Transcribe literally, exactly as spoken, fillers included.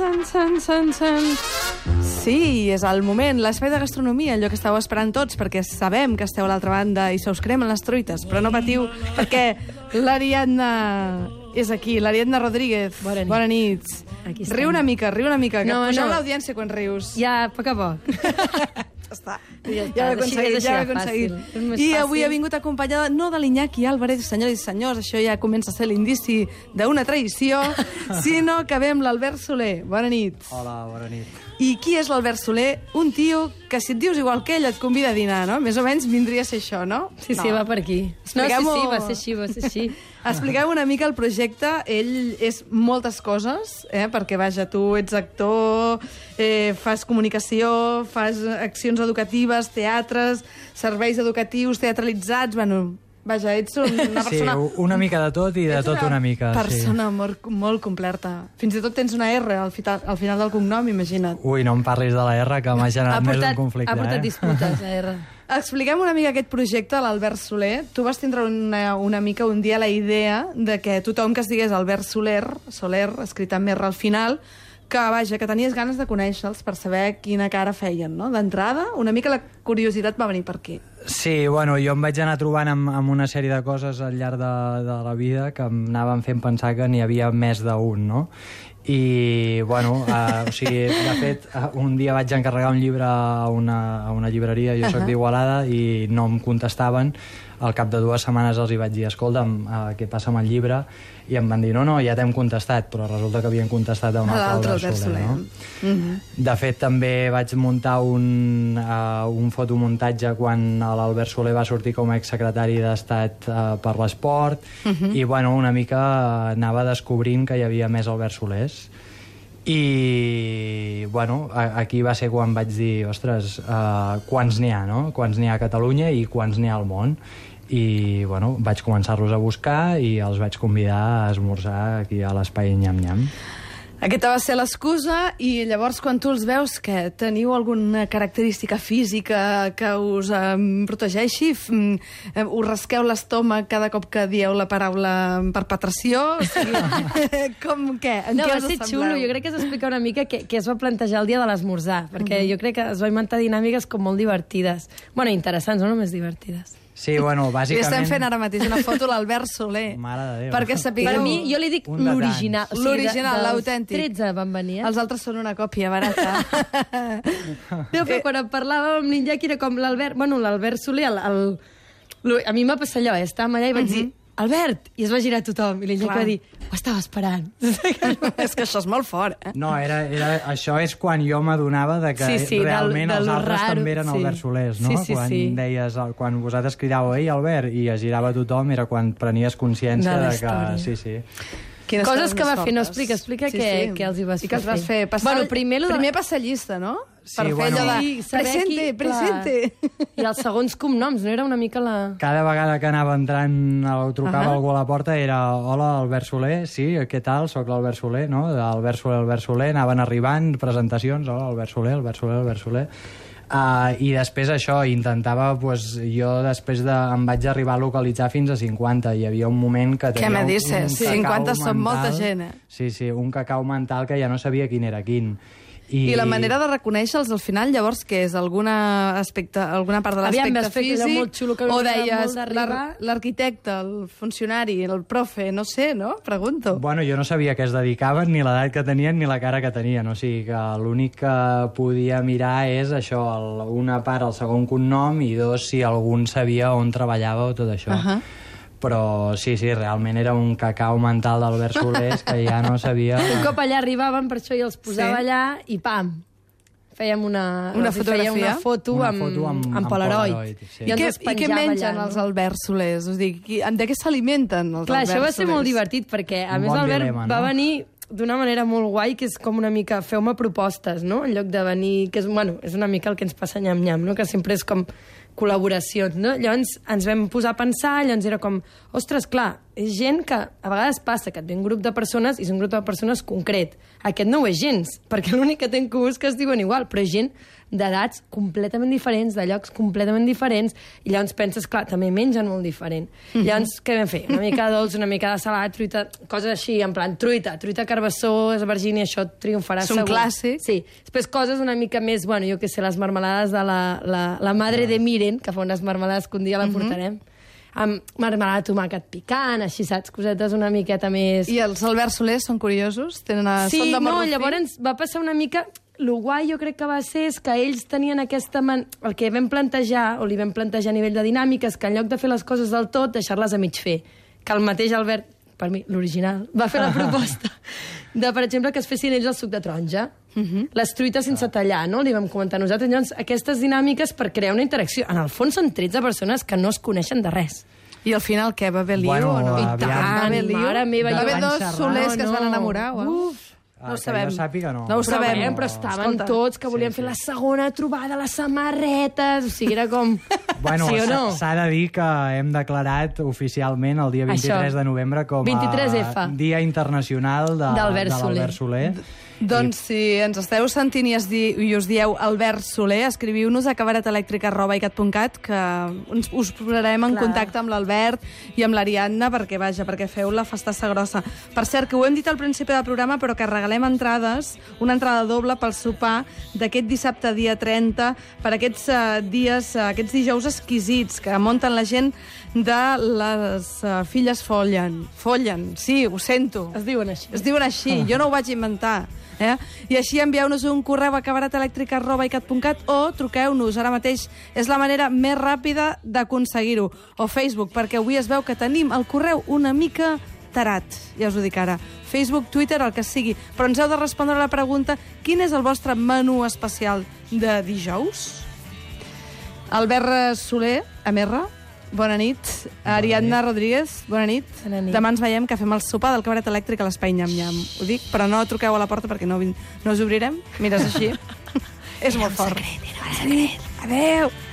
san, san, san, san. Sí, és el moment, l'espai de gastronomia, allò que esteu esperant tots, perquè sabem que esteu a l'altra banda i se us cremen les truites, però no patiu, perquè l'Ariadna és aquí, l'Ariadna Rodríguez. Bona nit. Bona nit. Riu una mica, riu una mica, que no, et pugem no. l'audiència quan rius. Ja, a poc a poc. Ja està. Ja, Ja l'he aconseguit, ja l'he aconseguit. I fàcil. avui ha vingut acompanyada no de l'Iñaki Álvarez, senyores i senyors, això ja comença a ser l'indici d'una traïció, sinó que ve amb l'Albert Soler. Bona nit. Hola, bona nit. I qui és l'Albert Soler? Un tio que si et dius igual que ell et convida a dinar, no? Més o menys vindria a ser això, no? Sí, sí, no. va per aquí. No, sí, sí, va ser així, va ser així. Expliqueu una mica el projecte. Ell és moltes coses, eh? Perquè, vaja, tu ets actor, eh, fas comunicació, fas accions educatives, teatres, serveis educatius, teatralitzats, bueno... Vaja, ets una persona... Sí, una mica de tot i de tot una mica. Ets una persona sí. molt, molt completa. Fins i tot tens una R al, fita, al final del cognom, imagina't. Ui, no em parlis de la R, que m'ha generat més un conflicte. Ha portat eh? disputes, la R. Expliquem una mica aquest projecte, l'Albert Soler. Tu vas tindre una, una mica un dia la idea de que tothom que es digués Albert Soler, Soler, escrit amb R al final, que, vaja, que tenies ganes de conèixer-los per saber quina cara feien, no? D'entrada, una mica la curiositat va venir per aquí. Sí, bueno, jo em vaig anar trobant amb, amb una sèrie de coses al llarg de, de la vida que em anaven fent pensar que n'hi havia més d'un, no? I, bueno, uh, o sigui, de fet, uh, un dia vaig encarregar un llibre a una, a una llibreria, jo soc uh -huh. d'Igualada, i no em contestaven. Al cap de dues setmanes els hi vaig dir, escolta'm, uh, què passa amb el llibre? I em van dir, no, no, ja t'hem contestat, però resulta que havien contestat a un altre Albert Soler, no? Uh -huh. De fet, també vaig muntar un, uh, un fotomuntatge quan l'Albert Soler va sortir com a exsecretari d'Estat uh, per l'Esport, uh -huh. i, bueno, una mica uh, anava descobrint que hi havia més Albert Solers. I, bueno, aquí va ser quan vaig dir, ostres, uh, quants n'hi ha, no? Quants n'hi ha a Catalunya i quants n'hi ha al món. I, bueno, vaig començar-los a buscar i els vaig convidar a esmorzar aquí a l'espai Nyam-Nyam. Aquesta va ser l'excusa, i llavors quan tu els veus, que teniu alguna característica física que us um, protegeixi? Um, us rasqueu l'estómac cada cop que dieu la paraula perpetració? O sigui, com què? En no, què va us ser assembleu? xulo. Jo crec que s'explica una mica què, què es va plantejar el dia de l'esmorzar, perquè mm-hmm. jo crec que es va inventar dinàmiques com molt divertides. Bueno, interessants, no només divertides. Sí, bueno, bàsicament... Li estem fent ara mateix una foto a l'Albert Soler. Mare de Déu. Perquè sapigueu... Per mi, jo li dic l'original. O sigui, l'original, l'autèntic. tretze van venir, eh? Els altres són una còpia barata. No, però quan em parlàvem amb l'Iñaki era com l'Albert... Bueno, l'Albert Soler, el, el, el, a mi m'ha passat allò, eh? Estàvem allà i vaig uh -huh. dir, Albert! I es va girar tothom. I l'Iñaki va dir, ho estava esperant. És que això és molt fort, eh? No, era, era, això és quan jo m'adonava de que sí, sí, realment del, del els altres raro, també eren sí. Albert Solers, no? Sí, sí, quan sí. deies, quan vosaltres cridàveu, ei, Albert, i es girava tothom, era quan prenies consciència de, de que... Sí, sí. Quines coses que va fortes. fer, no explica, explica sí, què, sí. què els hi vas I fer. que els vas fer? Passar, bueno, primer, de... primer passallista, no? Sí, per fer bueno, allò de... Sí, saber presente, qui- presente. I els segons cognoms, no era una mica la... Cada vegada que anava entrant, o trucava Uh-huh. algú a la porta, era hola, Albert Soler, sí, què tal? Soc l'Albert Soler, no? Albert Soler, Albert Soler, anaven arribant, presentacions, hola, Albert Soler, Albert Soler, Albert Soler... Uh, i després això, intentava pues, jo després de, em vaig arribar a localitzar fins a cinquanta, hi havia un moment que tenia Què me un, dices? un cinquanta cacau són mental, molta gent, eh? Sí, sí, un cacau mental que ja no sabia quin era quin. I... I la manera de reconèixer-los al final, llavors, què és? Alguna, aspecte, alguna part de l'aspecte físic? Molt xulo que o deies l'arquitecte, el funcionari, el profe, no sé, no? Pregunto. Bueno, jo no sabia què es dedicaven, ni l'edat que tenien, ni la cara que tenien. O sigui que l'únic que podia mirar és això, el, una part, el segon cognom, i dos, si algun sabia on treballava o tot això. Uh -huh. Però sí, sí, realment era un cacau mental d'Albert Solers que ja no sabia... Un cop allà arribaven, per això jo els posava Sí. allà i pam, fèiem una, Una els hi fotografia? feia una foto, Una amb, foto amb- amb, amb Polaroid. Polaroid, sí. I, I, ens què, els I què penjava mengen allà, els no? Albert Solers? O sigui, qui, de què s'alimenten els Clar, Albert això va ser Solers? molt divertit, perquè a Un més bon l'Albert dilema, no? va venir d'una manera molt guai, que és com una mica feu-me propostes, no? En lloc de venir... que és, bueno, és una mica el que ens passa a Nyam-Nyam, no? Que sempre és com col·laboracions, no? Llavors ens vam posar a pensar, llavors era com, ostres, clar, és gent que a vegades passa que et ve un grup de persones i és un grup de persones concret. Aquest no ho és gens, perquè l'únic que té en comú és que es diuen igual, però és gent d'edats completament diferents, de llocs completament diferents, i llavors penses, clar, també mengen molt diferent. Mm-hmm. Llavors, què vam fer? Una mica de dolç, una mica de salat, truita, coses així, en plan, truita, truita carbassó, esvergini, això triomfarà segur. És un clàssic. Sí. Després coses una mica més, bueno, jo què sé, les marmelades de la, la, la madre de Miren, que fa unes marmelades que un dia la mm-hmm. portarem, amb marmelada de tomàquet picant, així, saps? Cosetes una miqueta més... I els Albert Soler són curiosos? Tenen a... Sí, són de no, marró llavors va passar una mica... Lo guai jo crec que va ser és que ells tenien aquesta... Man... El que vam plantejar, o li vam plantejar a nivell de dinàmiques, que en lloc de fer les coses del tot, deixar-les a mig fer. Que el mateix Albert, per mi, l'original, va fer la proposta de, per exemple, que es fessin ells el suc de taronja. Uh-huh. Les truites sense ah. tallar, no? Li vam comentar nosaltres. Llavors, aquestes dinàmiques per crear una interacció. En el fons són tretze persones que no es coneixen de res. I al final què? Va haver lío Bueno, o no? I tant, aviam. va haver lío. Mare meva, va jo haver vaig dos xerrar. solers que es van No, no. enamorar. Uf. Uf. No ho que sabem. jo sàpiga, no. No ho Però, sabem. bé, però estaven Escolta. tots que volien Sí, fer sí. la segona trobada, les samarretes, o sigui, era com... Bueno, sí o s'ha no? s'ha de dir que hem declarat oficialment el dia vint-i-tres Això. de novembre com a vint-i-tres F. Dia Internacional de, D'Albert de l'Albert Soler. Doncs si ens esteu sentint i, es di i us dieu Albert Soler, escriviu-nos a cabaretelèctrica arroba icat punt cat, que uns, us posarem en Clar. contacte amb l'Albert i amb l'Ariadna, perquè vaja, perquè feu la festassa grossa. Per cert, que ho hem dit al principi del programa, però que regalem entrades, una entrada doble pel sopar d'aquest dissabte dia trenta, per aquests uh, dies, uh, aquests dijous exquisits que munten la gent de les uh, filles Follen. Follen, sí, ho sento. Es diuen així. Es diuen així, jo no ho vaig inventar. Eh? I així envieu-nos un correu a cabaretelèctrica arroba icat punt cat o truqueu-nos ara mateix. És la manera més ràpida d'aconseguir-ho. O Facebook, perquè avui es veu que tenim el correu una mica tarat. Ja us ho dic ara. Facebook, Twitter, el que sigui. Però ens heu de respondre a la pregunta: quin és el vostre menú especial de dijous? Albert Soler, amb R, bona nit. Ariadna Rodríguez, bona nit. Bona nit. Demà ens veiem, que fem el sopar del cabaret elèctric a l'Espai Nyam Nyam. Ho dic, però no truqueu a la porta perquè no, no us obrirem. Mires així. És molt fort. Era un secret, era un secret. Adéu.